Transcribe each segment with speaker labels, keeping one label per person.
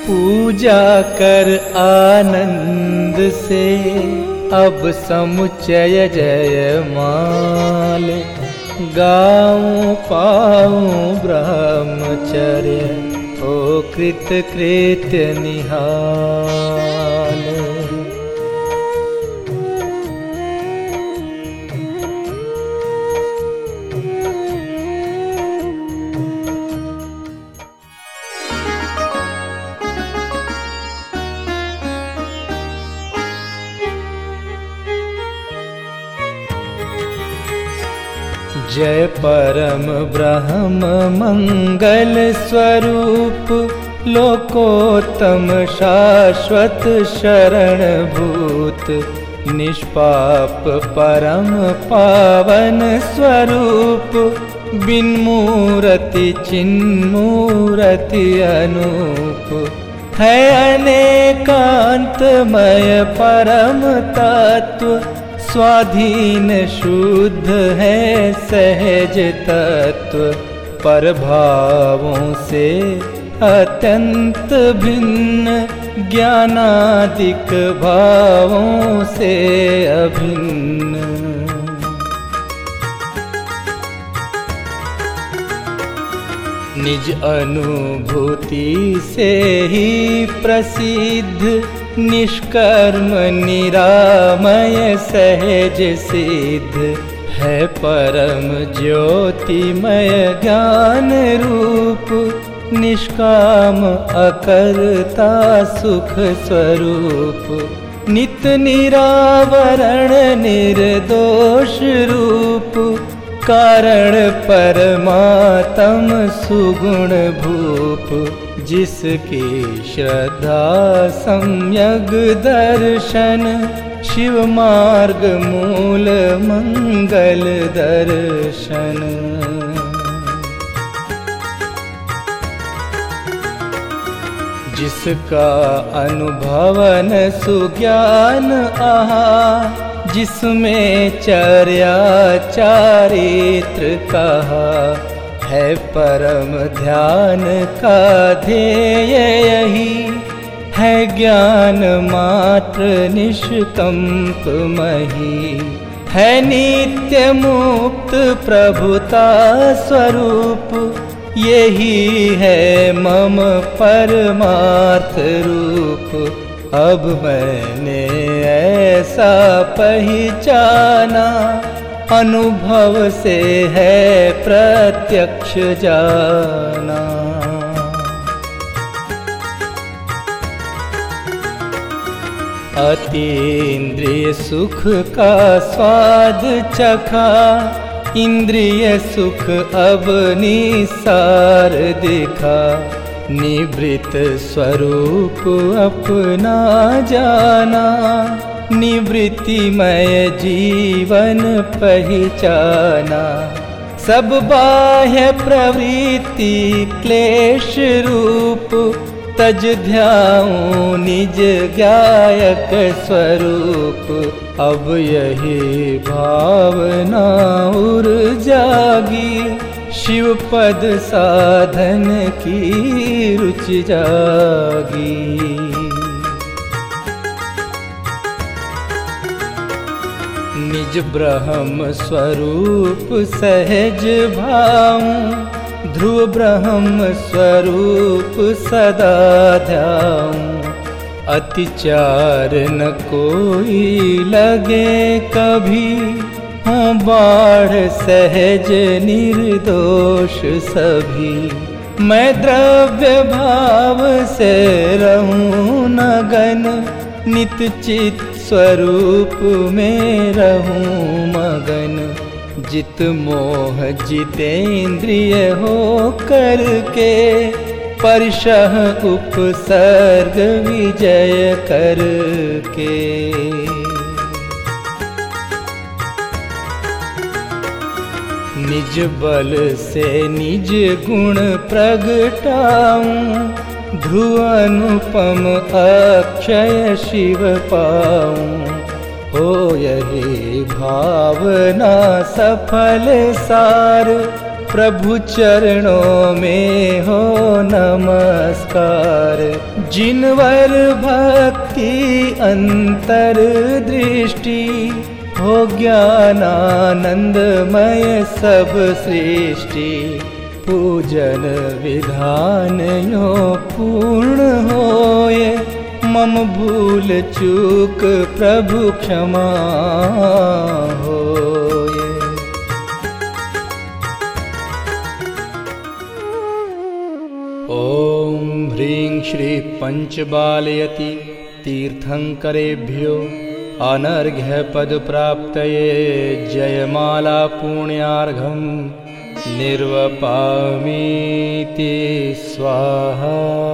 Speaker 1: पूजा कर आनंद से अब समुच्चय जयमाल। गाऊं पाऊं ब्रह्मचर्य ओ कृत कृत्य निहाल। जय परम ब्रह्म मंगल स्वरूप, लोकोत्तम शाश्वत शरण भूत। निष्पाप परम पावन स्वरूप, बिन मूरति चिन्मूरति अनूप। है अनेकांतमय परम तत्व, स्वाधीन शुद्ध है सहज तत्व। पर भावों से अत्यंत भिन्न, ज्ञानादिक भावों से अभिन्न। निज अनुभूति से ही प्रसिद्ध, निष्कर्म निरामय सहज सिद्ध। है परम ज्योतिमय ज्ञान रूप, निष्काम अकर्ता सुख स्वरूप। नित निरावरण निर्दोष रूप, कारण परमात्म सुगुण भूप। जिसकी श्रद्धा सम्यग दर्शन, शिव मार्ग मूल मंगल दर्शन। जिसका अनुभवन सुज्ञान आहा, जिसमें चर्या चारित्र कहा। है परम ध्यान का ध्येय यही, है ज्ञान मात्र निष्कंप मही। है नित्य मुक्त प्रभुता स्वरूप, यही है मम परमार्थ रूप। अब मैंने ऐसा पहचाना, अनुभव से है प्रत्यक्ष जाना। अतीन्द्रिय सुख का स्वाद चखा, इंद्रिय सुख अब निसार दिखा। निवृत्त स्वरूप अपना जाना, निवृत्तिमय जीवन पहचाना। सब बाह्य प्रवृत्ति क्लेश रूप, तज ध्याऊं निज गायक स्वरूप। अब यही भावना उर जागी, शिव पद साधन की रुचि जागी। निज ब्रह्म स्वरूप सहज भाऊं, ध्रुव ब्रह्म स्वरूप सदा ध्याऊं। अतिचार न कोई लगे कभी, हों बाढ़ सहज निर्दोष सभी। मैं द्रव्य भाव से रहूं नगन, नित चित स्वरूप में रहूं मगन। जित मोह जितेंद्रिय हो करके, परशः उपसर्ग विजय करके। निज बल से निज गुण प्रगटाऊं, ध्रुव अनुपम अक्षय शिव पाऊं। हो यही भावना सफल सार, प्रभु चरणों में हो नमस्कार। जिनवर भक्ति अंतर दृष्टि हो ज्ञानानंदमय सब सृष्टि पूजन विधान यो पूर्ण होए मम भूल चूक प्रभु क्षमा होए। ओम ह्रीं श्री पंचबालयति तीर्थंकरेभ्यो अनर्घ्य पद प्राप्तये जयमाला पुण्यार्घं निर्वपामीति स्वाहा।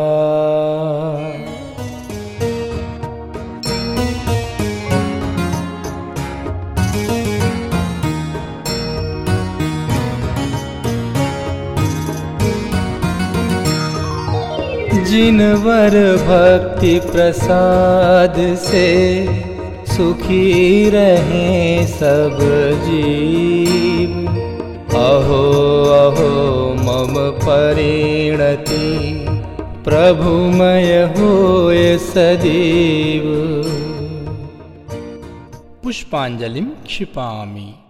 Speaker 1: जिनवर भक्ति प्रसाद से सुखी रहे सब जीव अहो अहो मम परिणति प्रभुमय होए सदैव। पुष्पांजलिं क्षिपामि।